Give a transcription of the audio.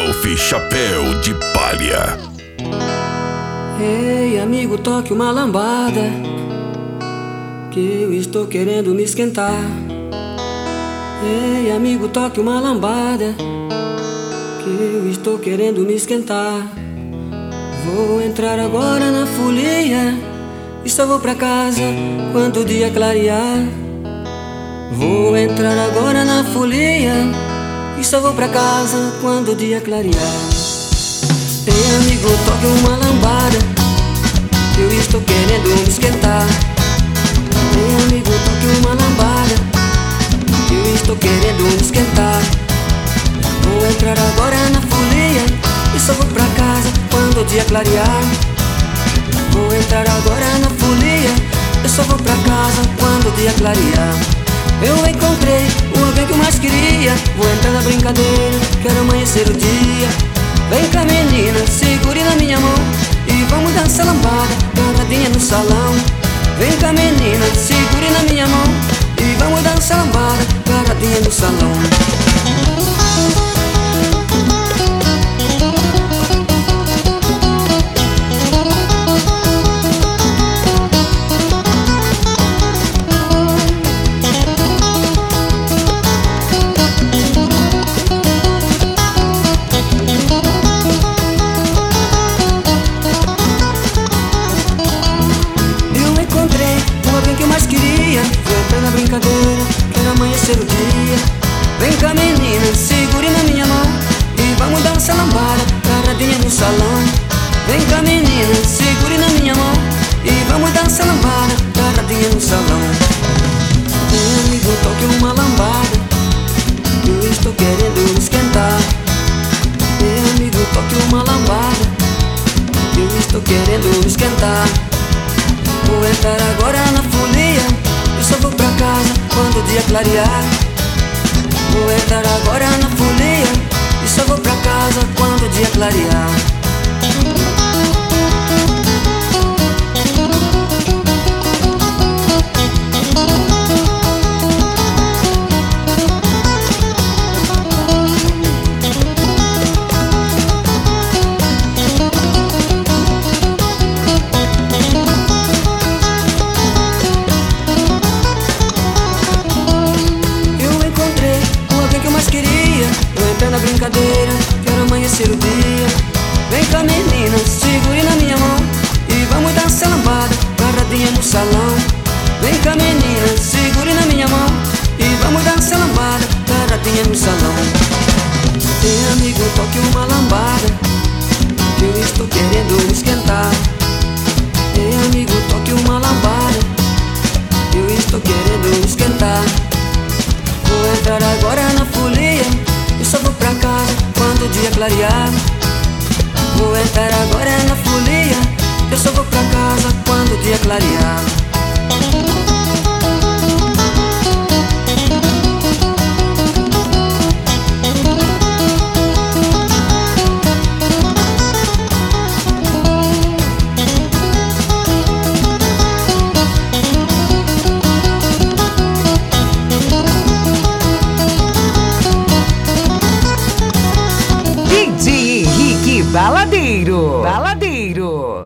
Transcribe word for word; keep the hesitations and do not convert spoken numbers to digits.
Selfie Chapéu de Palha. Ei, amigo, toque uma lambada, que eu estou querendo me esquentar. Ei, amigo, toque uma lambada, que eu estou querendo me esquentar. Vou entrar agora na folia e só vou pra casa quando o dia clarear. Vou entrar agora na folia e só vou pra casa quando o dia clarear. Ei, amigo, toque uma lambada, que eu estou querendo me esquentar. Ei, amigo, toque uma lambada, que eu estou querendo me esquentar. Vou entrar agora na folia e só vou pra casa quando o dia clarear. Vou entrar agora na folia, eu só vou pra casa quando o dia clarear. Eu encontrei o alguém que eu mais queria. Vou entrar na brincadeira, quero amanhecer o dia. Vem cá, menina, segure na minha mão e vamos dançar lambada, paradinha no salão. Vem cá, menina, segure na minha mão e vamos dançar lambada, paradinha no salão. Vou entrar na brincadeira, quero amanhecer o dia. Vem cá, menina, segure na minha mão e vamos dançar lambada, paradinha no salão. Vem cá, menina, segure na minha mão e vamos dançar lambada, paradinha no salão. Meu amigo, toque uma lambada, eu estou querendo me esquentar. Meu amigo, toque uma lambada, eu estou querendo me esquentar. Vou entrar agora na folia, eu só vou pra casa quando o dia clarear. Vou entrar agora na folia e só vou pra casa quando o dia clarear. Na brincadeira, quero amanhecer o dia. Vem cá, menina, segure na minha mão e vamos dançar lambada, paradinha no salão. Vem cá, menina, segure na minha mão e vamos dançar lambada, paradinha no salão. Ei, amigo, toque uma lambada, que eu estou querendo me esquentar. Ei, amigo, toque uma lambada, que eu estou querendo me esquentar. Vou entrar agora na folia, eu só vou pra casa quando o dia clarear. Vou entrar agora na folia, eu só vou pra casa quando o dia clarear.